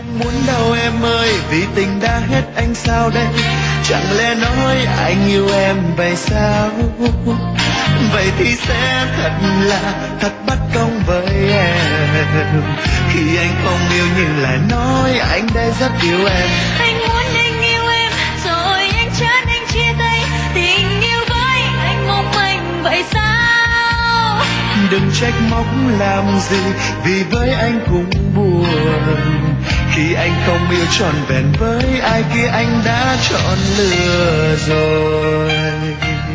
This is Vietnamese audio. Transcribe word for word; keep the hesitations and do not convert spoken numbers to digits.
Không muốn đâu em ơi, vì tình đã hết anh sao đây? Chẳng lẽ nói anh yêu em vậy sao? Vậy thì sẽ thật là thật bất công với em, khi anh không yêu nhưng lại nói anh đây rất yêu em. Anh muốn anh yêu em rồi anh chán anh chia tay, tình yêu với anh mong manh vậy sao? Đừng trách móc làm gì, vì với anh cũng buồn, khi anh không yêu trọn vẹn với ai kia anh đã chọn lừa rồi.